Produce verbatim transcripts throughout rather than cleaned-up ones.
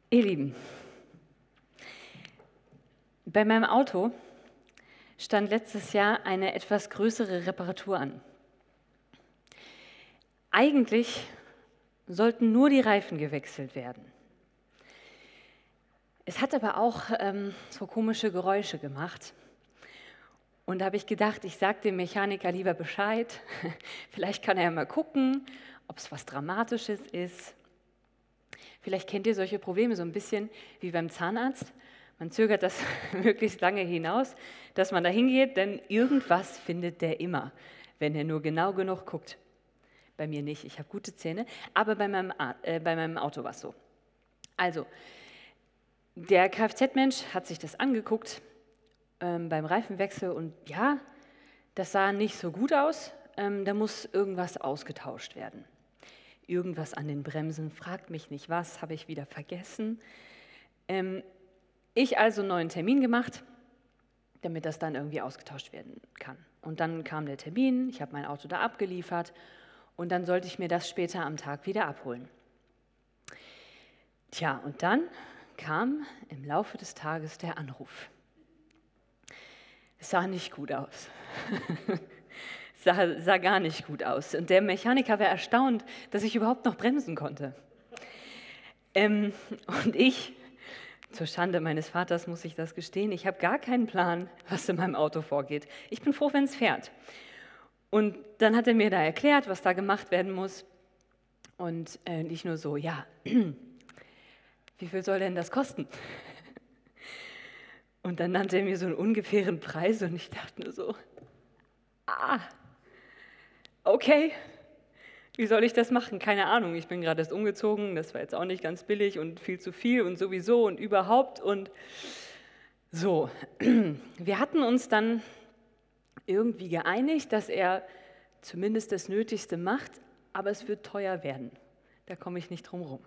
Ihr Lieben, bei meinem Auto stand letztes Jahr eine etwas größere Reparatur an. Eigentlich sollten nur die Reifen gewechselt werden. Es hat aber auch ähm, so komische Geräusche gemacht. Und da habe ich gedacht, ich sage dem Mechaniker lieber Bescheid. Vielleicht kann er ja mal gucken, ob es was Dramatisches ist. Vielleicht kennt ihr solche Probleme so ein bisschen wie beim Zahnarzt. Man zögert das möglichst lange hinaus, dass man da hingeht, denn irgendwas findet der immer, wenn er nur genau genug guckt. Bei mir nicht, ich habe gute Zähne, aber bei meinem, äh, bei meinem Auto war es so. Also, der Kfz-Mensch hat sich das angeguckt ähm, beim Reifenwechsel und ja, das sah nicht so gut aus, ähm, da muss irgendwas ausgetauscht werden. Irgendwas an den Bremsen, fragt mich nicht was, habe ich wieder vergessen. Ähm, ich also einen neuen Termin gemacht, damit das dann irgendwie ausgetauscht werden kann. Und dann kam der Termin, ich habe mein Auto da abgeliefert und dann sollte ich mir das später am Tag wieder abholen. Tja, und dann kam im Laufe des Tages der Anruf. Es sah nicht gut aus. Sah, sah gar nicht gut aus. Und der Mechaniker war erstaunt, dass ich überhaupt noch bremsen konnte. Ähm, und ich, zur Schande meines Vaters muss ich das gestehen, ich habe gar keinen Plan, was in meinem Auto vorgeht. Ich bin froh, wenn es fährt. Und dann hat er mir da erklärt, was da gemacht werden muss. Und äh, nicht nur so, ja, wie viel soll denn das kosten? Und dann nannte er mir so einen ungefähren Preis und ich dachte nur so, ah, okay, wie soll ich das machen? Keine Ahnung, ich bin gerade erst umgezogen, das war jetzt auch nicht ganz billig und viel zu viel und sowieso und überhaupt und so. Wir hatten uns dann irgendwie geeinigt, dass er zumindest das Nötigste macht, aber es wird teuer werden. Da komme ich nicht drum rum.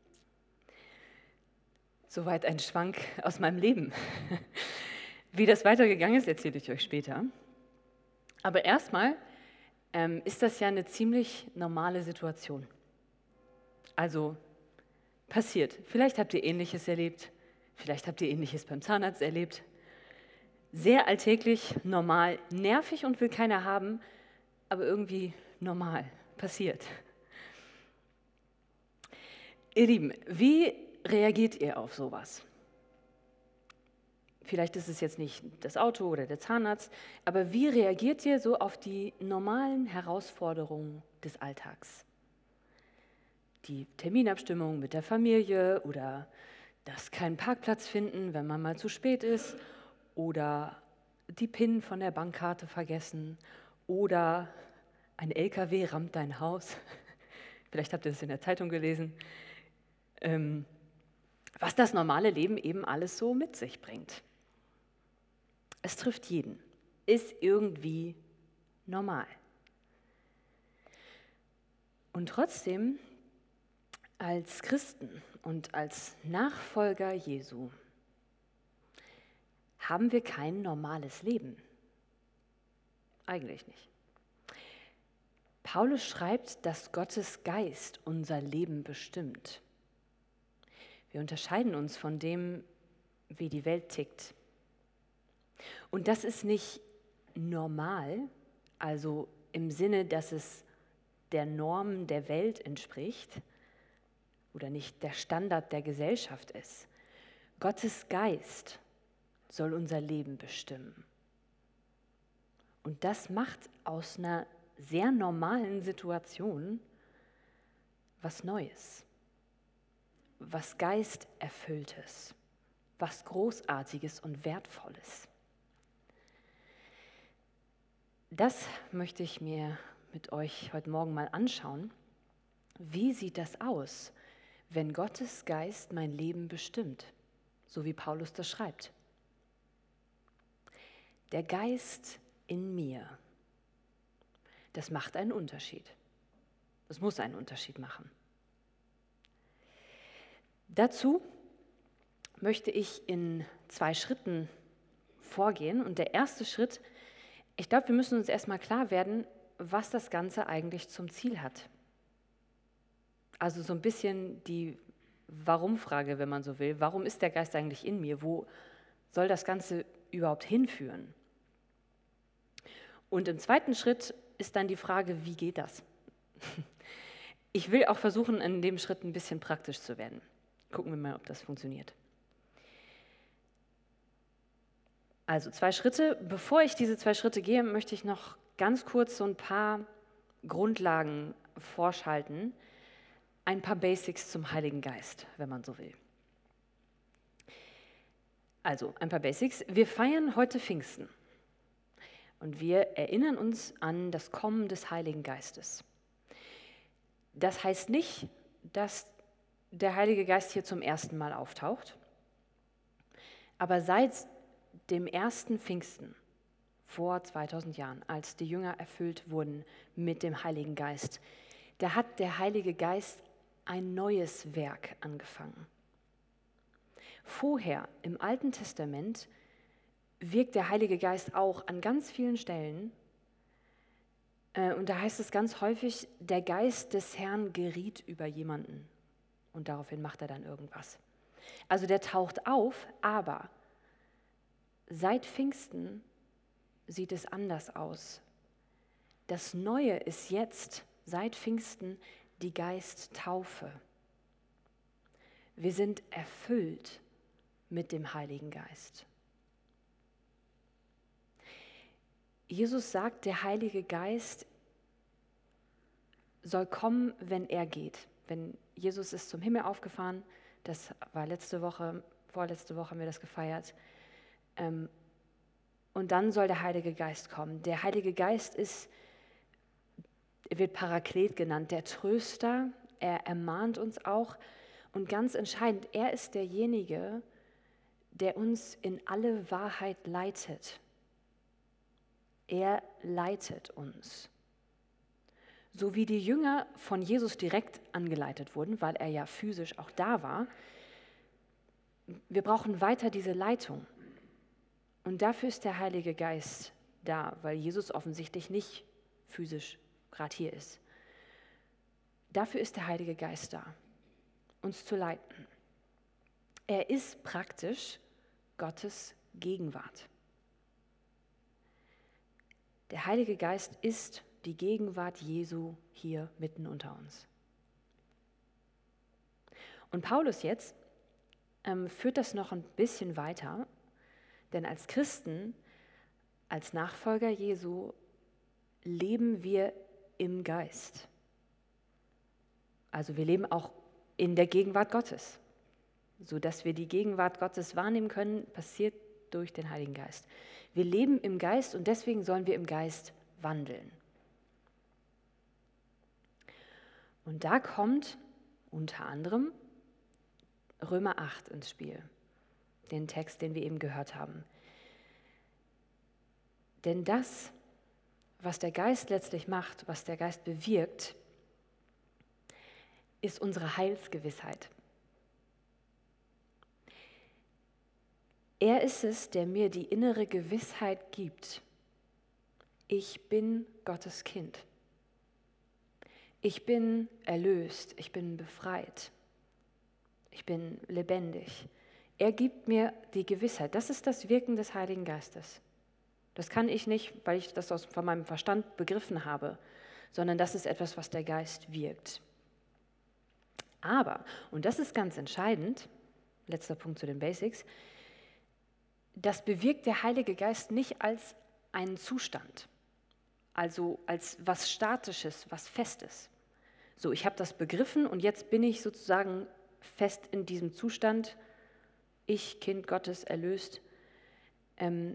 Soweit ein Schwank aus meinem Leben. Wie das weitergegangen ist, erzähle ich euch später. Aber erstmal ähm, ist das ja eine ziemlich normale Situation. Also passiert. Vielleicht habt ihr Ähnliches erlebt, vielleicht habt ihr Ähnliches beim Zahnarzt erlebt. Sehr alltäglich, normal, nervig und will keiner haben, aber irgendwie normal, passiert. Ihr Lieben, wie reagiert ihr auf sowas? Vielleicht ist es jetzt nicht das Auto oder der Zahnarzt, aber wie reagiert ihr so auf die normalen Herausforderungen des Alltags? Die Terminabstimmung mit der Familie oder das keinen Parkplatz finden, wenn man mal zu spät ist oder die PIN von der Bankkarte vergessen oder ein L K W rammt dein Haus. Vielleicht habt ihr das in der Zeitung gelesen. Ähm, was das normale Leben eben alles so mit sich bringt. Es trifft jeden, ist irgendwie normal. Und trotzdem, als Christen und als Nachfolger Jesu, haben wir kein normales Leben. Eigentlich nicht. Paulus schreibt, dass Gottes Geist unser Leben bestimmt. Wir unterscheiden uns von dem, wie die Welt tickt. Und das ist nicht normal, also im Sinne, dass es der Norm der Welt entspricht oder nicht der Standard der Gesellschaft ist. Gottes Geist soll unser Leben bestimmen. Und das macht aus einer sehr normalen Situation was Neues, was Geisterfülltes, was Großartiges und Wertvolles. Das möchte ich mir mit euch heute Morgen mal anschauen. Wie sieht das aus, wenn Gottes Geist mein Leben bestimmt, so wie Paulus das schreibt? Der Geist in mir, das macht einen Unterschied. Das muss einen Unterschied machen. Dazu möchte ich in zwei Schritten vorgehen. Und der erste Schritt, ich glaube, wir müssen uns erstmal klar werden, was das Ganze eigentlich zum Ziel hat. Also so ein bisschen die Warum-Frage, wenn man so will. Warum ist der Geist eigentlich in mir? Wo soll das Ganze überhaupt hinführen? Und im zweiten Schritt ist dann die Frage, wie geht das? Ich will auch versuchen, in dem Schritt ein bisschen praktisch zu werden. Gucken wir mal, ob das funktioniert. Also zwei Schritte. Bevor ich diese zwei Schritte gehe, möchte ich noch ganz kurz so ein paar Grundlagen vorschalten. Ein paar Basics zum Heiligen Geist, wenn man so will. Also ein paar Basics. Wir feiern heute Pfingsten und wir erinnern uns an das Kommen des Heiligen Geistes. Das heißt nicht, dass der Heilige Geist hier zum ersten Mal auftaucht, aber seit dem ersten Pfingsten vor zweitausend Jahren, als die Jünger erfüllt wurden mit dem Heiligen Geist, da hat der Heilige Geist ein neues Werk angefangen. Vorher im Alten Testament wirkt der Heilige Geist auch an ganz vielen Stellen. Und da heißt es ganz häufig, der Geist des Herrn geriet über jemanden. Und daraufhin macht er dann irgendwas. Also der taucht auf, aber seit Pfingsten sieht es anders aus. Das Neue ist jetzt, seit Pfingsten, die Geisttaufe. Wir sind erfüllt mit dem Heiligen Geist. Jesus sagt, der Heilige Geist soll kommen, wenn er geht. Wenn Jesus ist zum Himmel aufgefahren, das war letzte Woche, vorletzte Woche haben wir das gefeiert. Und dann soll der Heilige Geist kommen. Der Heilige Geist ist, er wird Paraklet genannt, der Tröster. Er ermahnt uns auch. Und ganz entscheidend, er ist derjenige, der uns in alle Wahrheit leitet. Er leitet uns. So wie die Jünger von Jesus direkt angeleitet wurden, weil er ja physisch auch da war, wir brauchen weiter diese Leitung. Und dafür ist der Heilige Geist da, weil Jesus offensichtlich nicht physisch gerade hier ist. Dafür ist der Heilige Geist da, uns zu leiten. Er ist praktisch Gottes Gegenwart. Der Heilige Geist ist die Gegenwart Jesu hier mitten unter uns. Und Paulus jetzt ähm, führt das noch ein bisschen weiter, denn als Christen, als Nachfolger Jesu, leben wir im Geist. Also wir leben auch in der Gegenwart Gottes. Sodass wir die Gegenwart Gottes wahrnehmen können, passiert durch den Heiligen Geist. Wir leben im Geist und deswegen sollen wir im Geist wandeln. Und da kommt unter anderem Römer acht ins Spiel, den Text, den wir eben gehört haben. Denn das, was der Geist letztlich macht, was der Geist bewirkt, ist unsere Heilsgewissheit. Er ist es, der mir die innere Gewissheit gibt. Ich bin Gottes Kind. Ich bin erlöst, ich bin befreit. Ich bin lebendig. Er gibt mir die Gewissheit. Das ist das Wirken des Heiligen Geistes. Das kann ich nicht, weil ich das aus, von meinem Verstand begriffen habe, sondern das ist etwas, was der Geist wirkt. Aber, und das ist ganz entscheidend, letzter Punkt zu den Basics, das bewirkt der Heilige Geist nicht als einen Zustand, also als was Statisches, was Festes. So, ich habe das begriffen und jetzt bin ich sozusagen fest in diesem Zustand, ich, Kind Gottes, erlöst, ähm,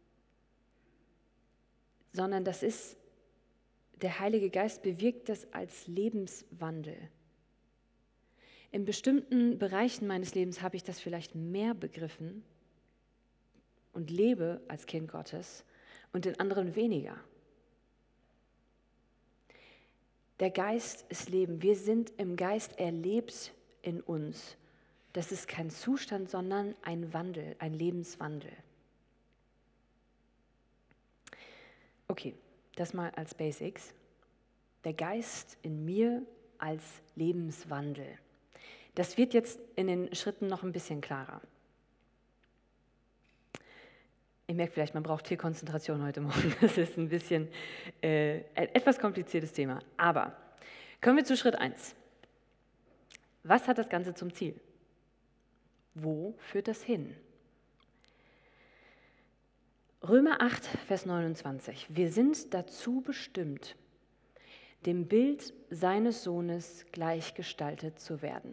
sondern das ist, der Heilige Geist bewirkt das als Lebenswandel. In bestimmten Bereichen meines Lebens habe ich das vielleicht mehr begriffen und lebe als Kind Gottes und in anderen weniger. Der Geist ist Leben. Wir sind im Geist, er lebt in uns. Das ist kein Zustand, sondern ein Wandel, ein Lebenswandel. Okay, das mal als Basics. Der Geist in mir als Lebenswandel. Das wird jetzt in den Schritten noch ein bisschen klarer. Ihr merkt vielleicht, man braucht viel Konzentration heute Morgen. Das ist ein bisschen äh, ein etwas kompliziertes Thema. Aber kommen wir zu Schritt eins. Was hat das Ganze zum Ziel? Wo führt das hin? Römer acht, Vers neunundzwanzig. Wir sind dazu bestimmt, dem Bild seines Sohnes gleichgestaltet zu werden.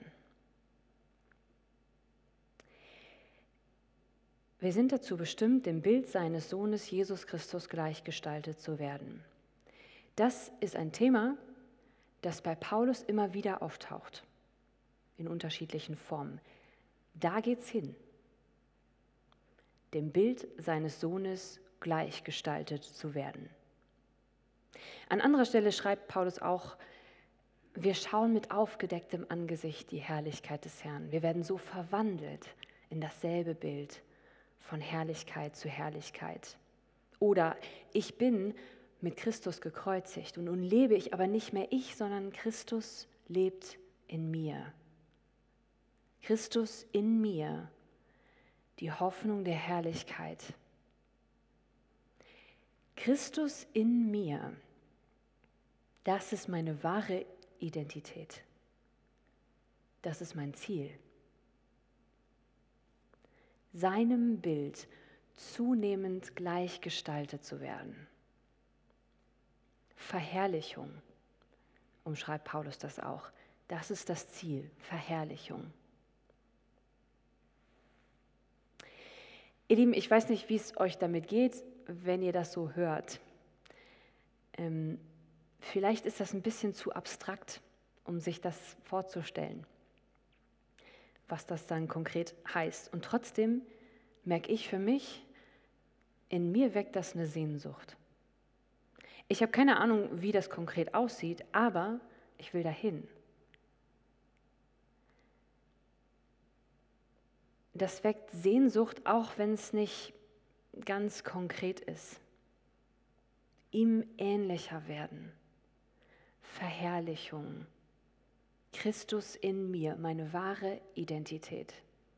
Wir sind dazu bestimmt, dem Bild seines Sohnes Jesus Christus gleichgestaltet zu werden. Das ist ein Thema, das bei Paulus immer wieder auftaucht, in unterschiedlichen Formen. Da geht's hin, dem Bild seines Sohnes gleichgestaltet zu werden. An anderer Stelle schreibt Paulus auch, wir schauen mit aufgedecktem Angesicht die Herrlichkeit des Herrn. Wir werden so verwandelt in dasselbe Bild von Herrlichkeit zu Herrlichkeit. Oder ich bin mit Christus gekreuzigt und nun lebe ich aber nicht mehr ich, sondern Christus lebt in mir. Christus in mir, die Hoffnung der Herrlichkeit. Christus in mir, das ist meine wahre Identität. Das ist mein Ziel. Seinem Bild zunehmend gleichgestaltet zu werden. Verherrlichung, umschreibt Paulus das auch. Das ist das Ziel, Verherrlichung. Ihr Lieben, ich weiß nicht, wie es euch damit geht, wenn ihr das so hört. Ähm, vielleicht ist das ein bisschen zu abstrakt, um sich das vorzustellen, was das dann konkret heißt. Und trotzdem merke ich für mich, in mir weckt das eine Sehnsucht. Ich habe keine Ahnung, wie das konkret aussieht, aber ich will dahin. Das weckt Sehnsucht, auch wenn es nicht ganz konkret ist. Ihm ähnlicher werden. Verherrlichung. Christus in mir, meine wahre Identität.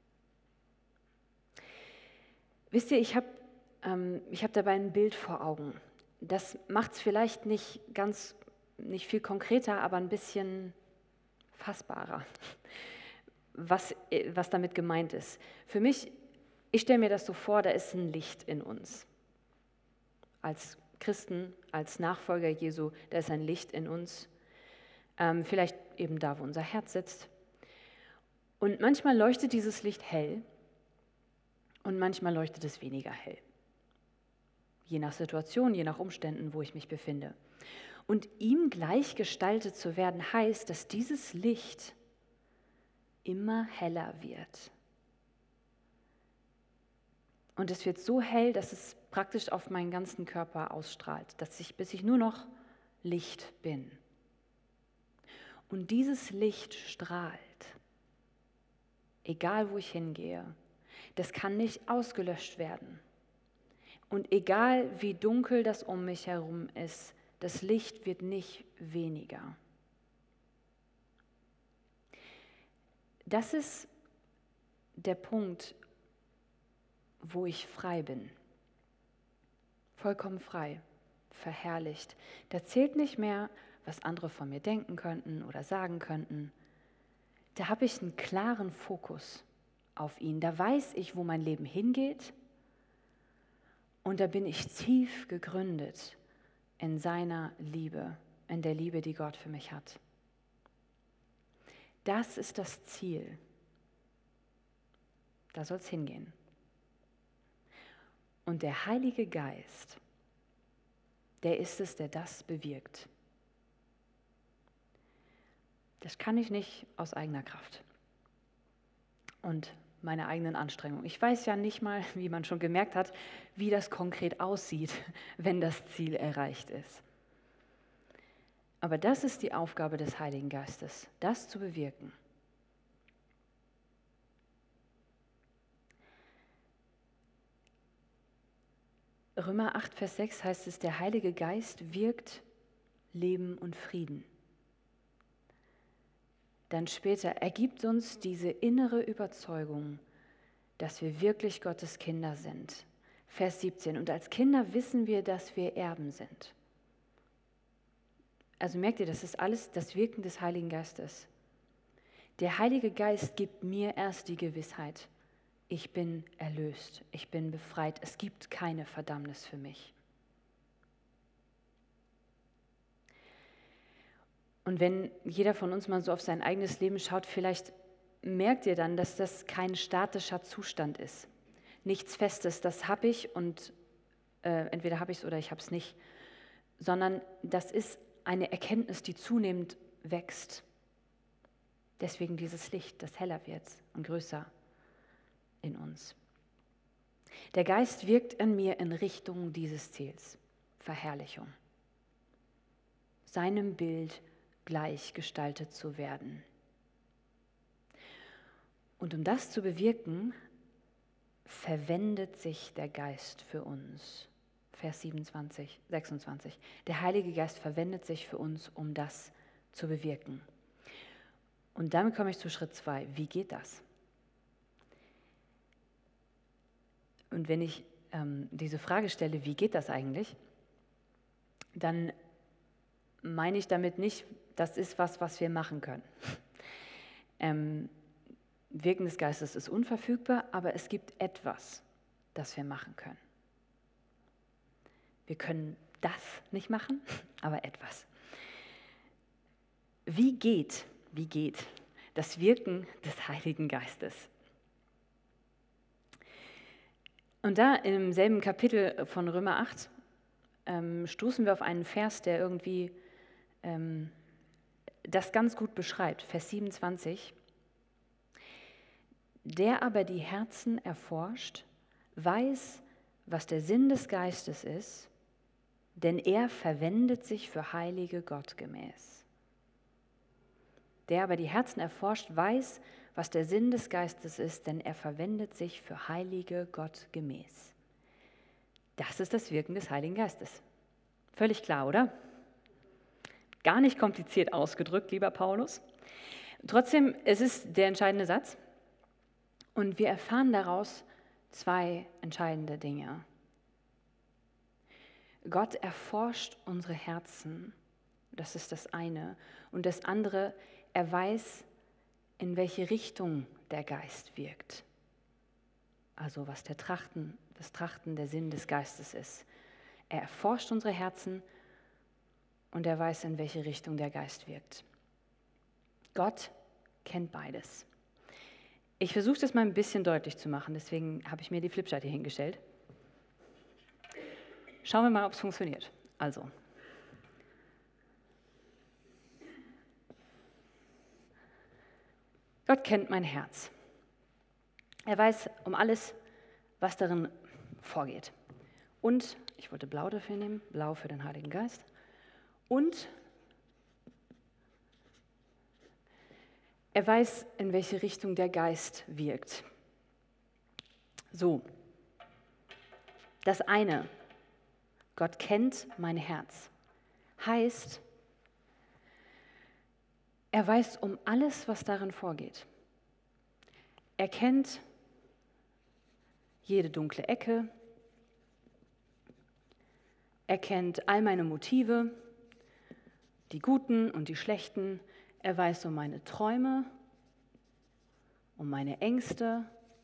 Wisst ihr, ich habe ähm, ich hab dabei ein Bild vor Augen. Das macht es vielleicht nicht ganz, nicht viel konkreter, aber ein bisschen fassbarer, was, was damit gemeint ist. Für mich, ich stelle mir das so vor, da ist ein Licht in uns. Als Christen, als Nachfolger Jesu, da ist ein Licht in uns. Ähm, vielleicht eben da, wo unser Herz sitzt. Und manchmal leuchtet dieses Licht hell und manchmal leuchtet es weniger hell. Je nach Situation, je nach Umständen, wo ich mich befinde. Und ihm gleichgestaltet zu werden, heißt, dass dieses Licht immer heller wird. Und es wird so hell, dass es praktisch auf meinen ganzen Körper ausstrahlt, dass ich, bis ich nur noch Licht bin. Und dieses Licht strahlt, egal wo ich hingehe. Das kann nicht ausgelöscht werden. Und egal wie dunkel das um mich herum ist, das Licht wird nicht weniger. Das ist der Punkt, wo ich frei bin. Vollkommen frei, verherrlicht. Da zählt nicht mehr, was andere von mir denken könnten oder sagen könnten. Da habe ich einen klaren Fokus auf ihn. Da weiß ich, wo mein Leben hingeht. Und da bin ich tief gegründet in seiner Liebe, in der Liebe, die Gott für mich hat. Das ist das Ziel. Da soll es hingehen. Und der Heilige Geist, der ist es, der das bewirkt. Das kann ich nicht aus eigener Kraft und meiner eigenen Anstrengung. Ich weiß ja nicht mal, wie man schon gemerkt hat, wie das konkret aussieht, wenn das Ziel erreicht ist. Aber das ist die Aufgabe des Heiligen Geistes, das zu bewirken. Römer acht, Vers sechs heißt es, der Heilige Geist wirkt Leben und Frieden. dann später, er gibt uns diese innere Überzeugung, dass wir wirklich Gottes Kinder sind. Vers siebzehn, und als Kinder wissen wir, dass wir Erben sind. Also merkt ihr, das ist alles das Wirken des Heiligen Geistes. Der Heilige Geist gibt mir erst die Gewissheit, ich bin erlöst, ich bin befreit, es gibt keine Verdammnis für mich. Und wenn jeder von uns mal so auf sein eigenes Leben schaut, vielleicht merkt ihr dann, dass das kein statischer Zustand ist. Nichts Festes, das habe ich und äh, entweder habe ich es oder ich habe es nicht, sondern das ist eine Erkenntnis, die zunehmend wächst. Deswegen dieses Licht, das heller wird und größer in uns. Der Geist wirkt in mir in Richtung dieses Ziels, Verherrlichung. Seinem Bild gleich gestaltet zu werden. Und um das zu bewirken, verwendet sich der Geist für uns. Vers siebenundzwanzig, sechsundzwanzig. Der Heilige Geist verwendet sich für uns, um das zu bewirken. Und damit komme ich zu Schritt zwei. Wie geht das? Und wenn ich ähm, diese Frage stelle, wie geht das eigentlich, dann meine ich damit nicht, das ist was, was wir machen können. Ähm, Wirken des Geistes ist unverfügbar, aber es gibt etwas, das wir machen können. Wir können das nicht machen, aber etwas. Wie geht, wie geht das Wirken des Heiligen Geistes? Und da im selben Kapitel von Römer acht ähm, stoßen wir auf einen Vers, der irgendwie ähm, das ganz gut beschreibt. Vers siebenundzwanzig. Der aber die Herzen erforscht, weiß, was der Sinn des Geistes ist, denn er verwendet sich für Heilige gottgemäß. Der aber die Herzen erforscht, weiß, was der Sinn des Geistes ist, denn er verwendet sich für Heilige gottgemäß. Das ist das Wirken des Heiligen Geistes. Völlig klar, oder? Gar nicht kompliziert ausgedrückt, lieber Paulus. Trotzdem, es ist der entscheidende Satz. Und wir erfahren daraus zwei entscheidende Dinge. Gott erforscht unsere Herzen, das ist das eine. Und das andere, er weiß, in welche Richtung der Geist wirkt. Also was der Trachten, das Trachten, der Sinn des Geistes ist. Er erforscht unsere Herzen und er weiß, in welche Richtung der Geist wirkt. Gott kennt beides. Ich versuche das mal ein bisschen deutlich zu machen, deswegen habe ich mir die Flipchart hier hingestellt. Schauen wir mal, ob es funktioniert. Also, Gott kennt mein Herz. Er weiß um alles, was darin vorgeht. Und, ich wollte blau dafür nehmen, blau für den Heiligen Geist. Und er weiß, in welche Richtung der Geist wirkt. So, das eine, Gott kennt mein Herz, heißt, er weiß um alles, was darin vorgeht. Er kennt jede dunkle Ecke, er kennt all meine Motive, die guten und die schlechten. Er weiß um meine Träume, um meine Ängste,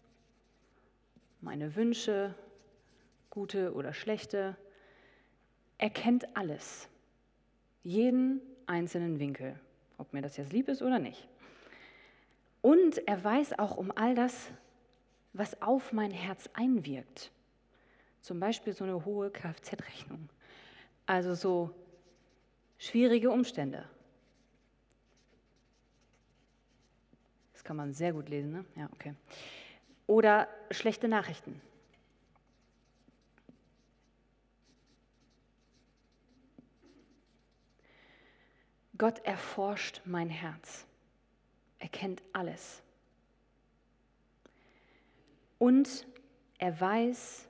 meine Wünsche, gute oder schlechte. Er kennt alles, jeden einzelnen Winkel, ob mir das jetzt lieb ist oder nicht. Und er weiß auch um all das, was auf mein Herz einwirkt. Zum Beispiel so eine hohe Kfz-Rechnung, also so schwierige Umstände. Das kann man sehr gut lesen, ne? Ja, okay. Oder schlechte Nachrichten. Gott erforscht mein Herz. Er kennt alles. Und er weiß,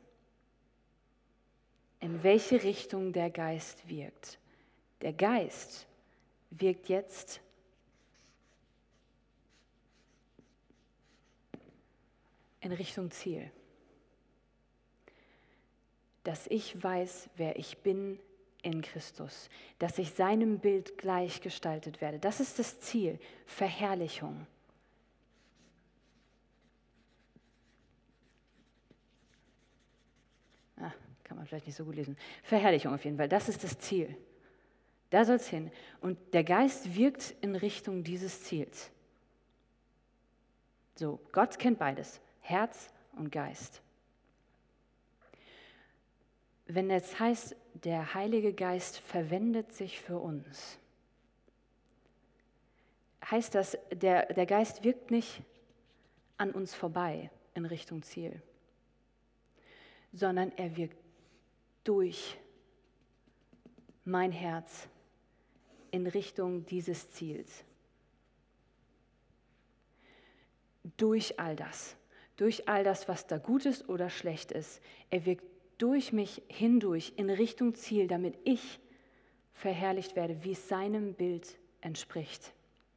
in welche Richtung der Geist wirkt. Der Geist wirkt jetzt in Richtung Ziel. Dass ich weiß, wer ich bin in Christus, dass ich seinem Bild gleichgestaltet werde. Das ist das Ziel, Verherrlichung. Ah, kann man vielleicht nicht so gut lesen. Verherrlichung auf jeden Fall, das ist das Ziel. Da soll es hin. Und der Geist wirkt in Richtung dieses Ziels. So, Gott kennt beides, Herz und Geist. Wenn es heißt, der Heilige Geist verwendet sich für uns, heißt das, der, der Geist wirkt nicht an uns vorbei in Richtung Ziel, sondern er wirkt durch mein Herz in Richtung dieses Ziels. Durch all das, durch all das, was da gut ist oder schlecht ist. Er wirkt durch mich hindurch in Richtung Ziel, damit ich verherrlicht werde, wie es seinem Bild entspricht.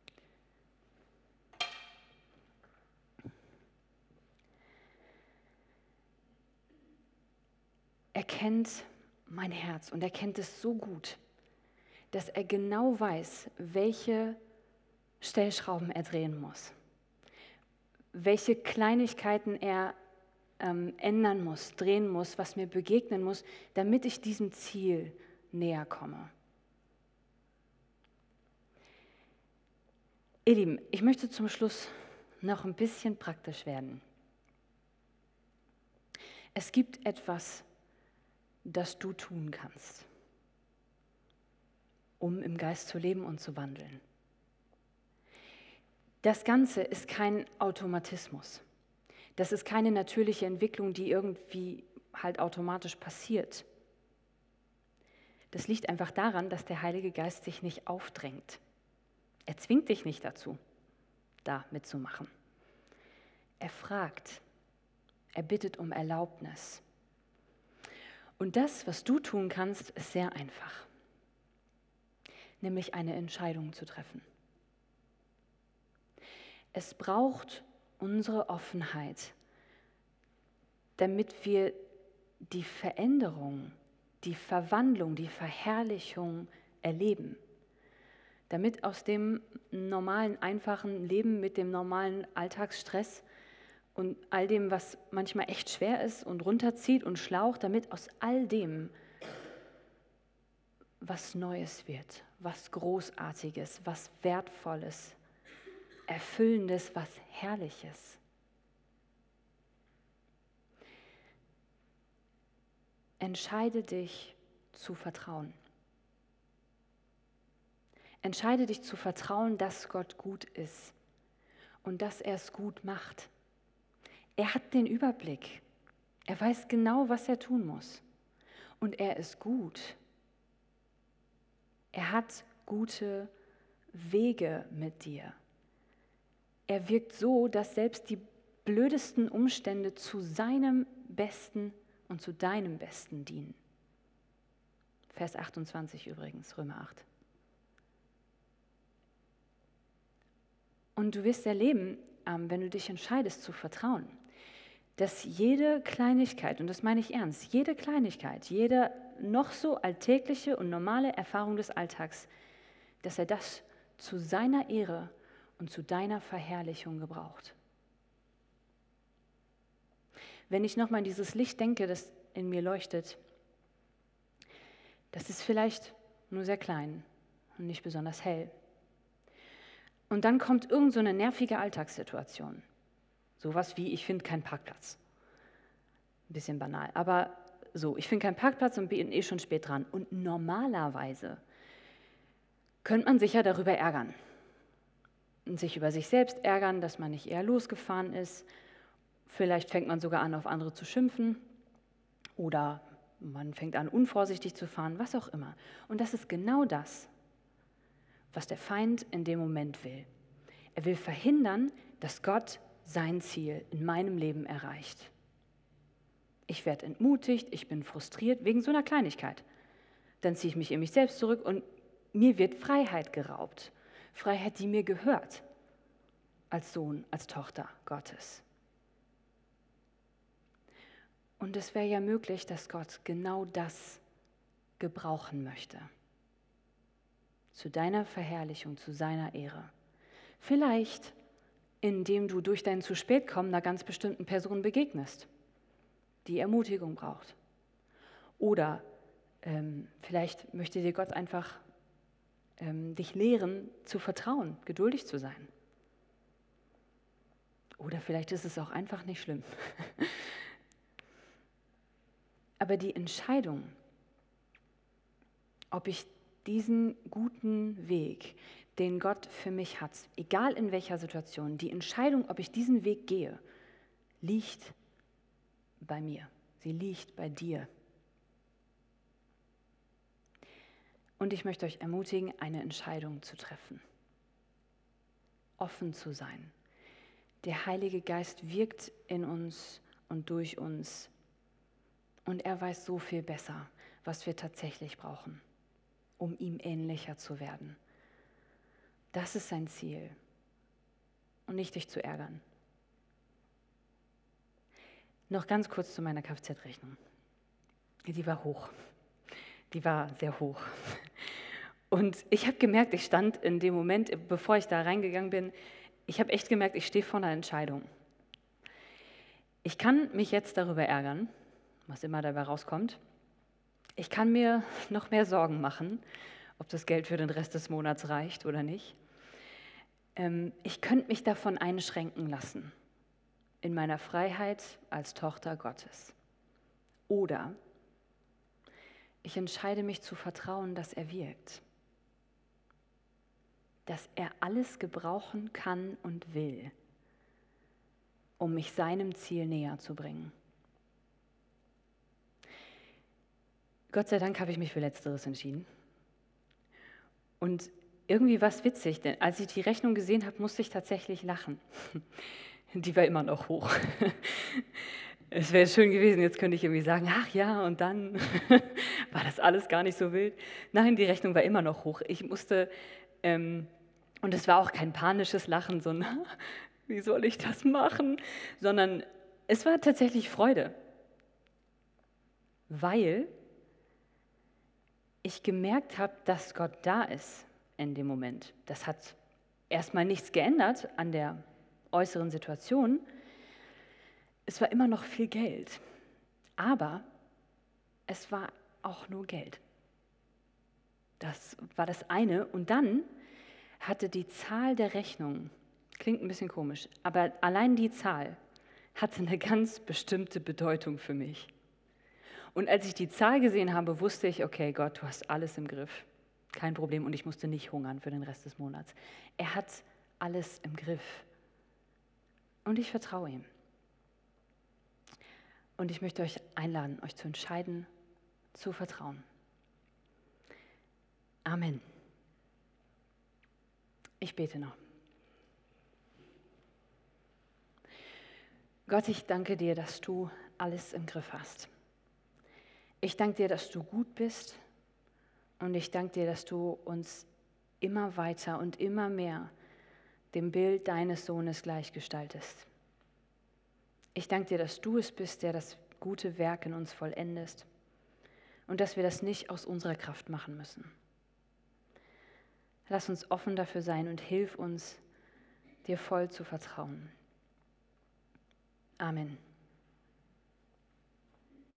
Er kennt mein Herz und er kennt es so gut, dass er genau weiß, welche Stellschrauben er drehen muss, welche Kleinigkeiten er ähm, ändern muss, drehen muss, was mir begegnen muss, damit ich diesem Ziel näher komme. Ihr Lieben, ich möchte zum Schluss noch ein bisschen praktisch werden. Es gibt etwas, das du tun kannst, um im Geist zu leben und zu wandeln. Das Ganze ist kein Automatismus. Das ist keine natürliche Entwicklung, die irgendwie halt automatisch passiert. Das liegt einfach daran, dass der Heilige Geist sich nicht aufdrängt. Er zwingt dich nicht dazu, da mitzumachen. Er fragt, er bittet um Erlaubnis. Und das, was du tun kannst, ist sehr einfach, nämlich eine Entscheidung zu treffen. Es braucht unsere Offenheit, damit wir die Veränderung, die Verwandlung, die Verherrlichung erleben. Damit aus dem normalen, einfachen Leben mit dem normalen Alltagsstress und all dem, was manchmal echt schwer ist und runterzieht und schlaucht, damit aus all dem was Neues wird, was Großartiges, was Wertvolles, Erfüllendes, was Herrliches. Entscheide dich zu vertrauen. Entscheide dich zu vertrauen, dass Gott gut ist und dass er es gut macht. Er hat den Überblick. Er weiß genau, was er tun muss. Und er ist gut. Er hat gute Wege mit dir. Er wirkt so, dass selbst die blödesten Umstände zu seinem Besten und zu deinem Besten dienen. Vers achtundzwanzig übrigens, Römer acht. Und du wirst erleben, wenn du dich entscheidest zu vertrauen, dass jede Kleinigkeit, und das meine ich ernst, jede Kleinigkeit, jede noch so alltägliche und normale Erfahrung des Alltags, dass er das zu seiner Ehre und zu deiner Verherrlichung gebraucht. Wenn ich nochmal an dieses Licht denke, das in mir leuchtet, das ist vielleicht nur sehr klein und nicht besonders hell. Und dann kommt irgend so eine nervige Alltagssituation. Sowas wie, ich finde keinen Parkplatz. Ein bisschen banal, aber so, ich finde keinen Parkplatz und bin eh schon spät dran. Und normalerweise könnte man sich ja darüber ärgern. Und sich über sich selbst ärgern, dass man nicht eher losgefahren ist. Vielleicht fängt man sogar an, auf andere zu schimpfen. Oder man fängt an, unvorsichtig zu fahren, was auch immer. Und das ist genau das, was der Feind in dem Moment will. Er will verhindern, dass Gott sein Ziel in meinem Leben erreicht. Ich werde entmutigt, ich bin frustriert wegen so einer Kleinigkeit. Dann ziehe ich mich in mich selbst zurück und mir wird Freiheit geraubt. Freiheit, die mir gehört, als Sohn, als Tochter Gottes. Und es wäre ja möglich, dass Gott genau das gebrauchen möchte. Zu deiner Verherrlichung, zu seiner Ehre. Vielleicht, indem du durch dein zu spät kommen einer ganz bestimmten Person begegnest, die Ermutigung braucht. Oder ähm, vielleicht möchte dir Gott einfach ähm, dich lehren, zu vertrauen, geduldig zu sein. Oder vielleicht ist es auch einfach nicht schlimm. Aber die Entscheidung, ob ich diesen guten Weg, den Gott für mich hat, egal in welcher Situation, die Entscheidung, ob ich diesen Weg gehe, liegt bei mir. Sie liegt bei dir. Und ich möchte euch ermutigen, eine Entscheidung zu treffen. Offen zu sein. Der Heilige Geist wirkt in uns und durch uns. Und er weiß so viel besser, was wir tatsächlich brauchen, um ihm ähnlicher zu werden. Das ist sein Ziel. Und nicht dich zu ärgern. Noch ganz kurz zu meiner Kfz-Rechnung. Die war hoch. Die war sehr hoch. Und ich habe gemerkt, ich stand in dem Moment, bevor ich da reingegangen bin, ich habe echt gemerkt, ich stehe vor einer Entscheidung. Ich kann mich jetzt darüber ärgern, was immer dabei rauskommt. Ich kann mir noch mehr Sorgen machen, ob das Geld für den Rest des Monats reicht oder nicht. Ähm, ich könnte mich davon einschränken lassen, in meiner Freiheit als Tochter Gottes. Oder ich entscheide mich zu vertrauen, dass er wirkt. Dass er alles gebrauchen kann und will, um mich seinem Ziel näher zu bringen. Gott sei Dank habe ich mich für Letzteres entschieden. Und irgendwie war es witzig, denn als ich die Rechnung gesehen habe, musste ich tatsächlich lachen. Die war immer noch hoch. Es wäre schön gewesen, jetzt könnte ich irgendwie sagen, ach ja, und dann war das alles gar nicht so wild. Nein, die Rechnung war immer noch hoch. Ich musste, ähm, und es war auch kein panisches Lachen, so, na, wie soll ich das machen? Sondern es war tatsächlich Freude, weil ich gemerkt habe, dass Gott da ist in dem Moment. Das hat erstmal nichts geändert an der äußeren Situation. Es war immer noch viel Geld, aber es war auch nur Geld. Das war das eine. Und dann hatte die Zahl der Rechnung, klingt ein bisschen komisch, aber allein die Zahl hatte eine ganz bestimmte Bedeutung für mich. Und als ich die Zahl gesehen habe, wusste ich, okay, Gott, du hast alles im Griff. Kein Problem, und ich musste nicht hungern für den Rest des Monats. Er hat alles im Griff. Und ich vertraue ihm. Und ich möchte euch einladen, euch zu entscheiden, zu vertrauen. Amen. Ich bete noch. Gott, ich danke dir, dass du alles im Griff hast. Ich danke dir, dass du gut bist, und ich danke dir, dass du uns immer weiter und immer mehr dem Bild deines Sohnes gleichgestaltest. Ich danke dir, dass du es bist, der das gute Werk in uns vollendest und dass wir das nicht aus unserer Kraft machen müssen. Lass uns offen dafür sein und hilf uns, dir voll zu vertrauen. Amen.